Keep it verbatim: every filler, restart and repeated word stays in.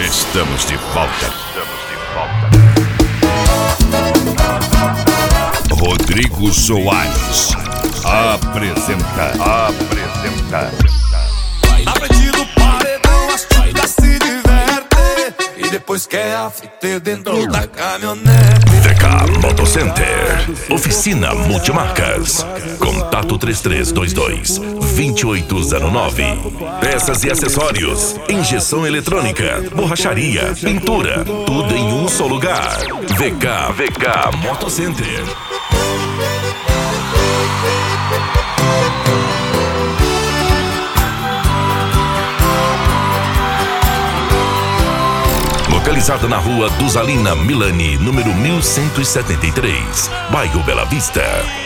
Estamos de volta. Estamos de volta. Rodrigo Soares apresenta. Apresenta. Na frente do paredão as chicas se divertem e depois quer a fita dentro da caminhonete. V K Motocenter, oficina multimarcas. Contato três três dois dois, dois oito zero nove. Peças e acessórios, injeção eletrônica, borracharia, pintura, tudo em um só lugar. V K, V K Motocenter. Localizada na rua Duzalina Milani, número mil cento e setenta e três, bairro Bela Vista.